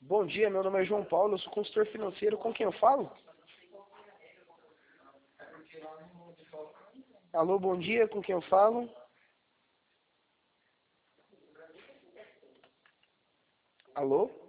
Bom dia, meu nome é João Paulo, eu sou consultor financeiro. Com quem eu falo? Alô, bom dia, com quem eu falo? Alô?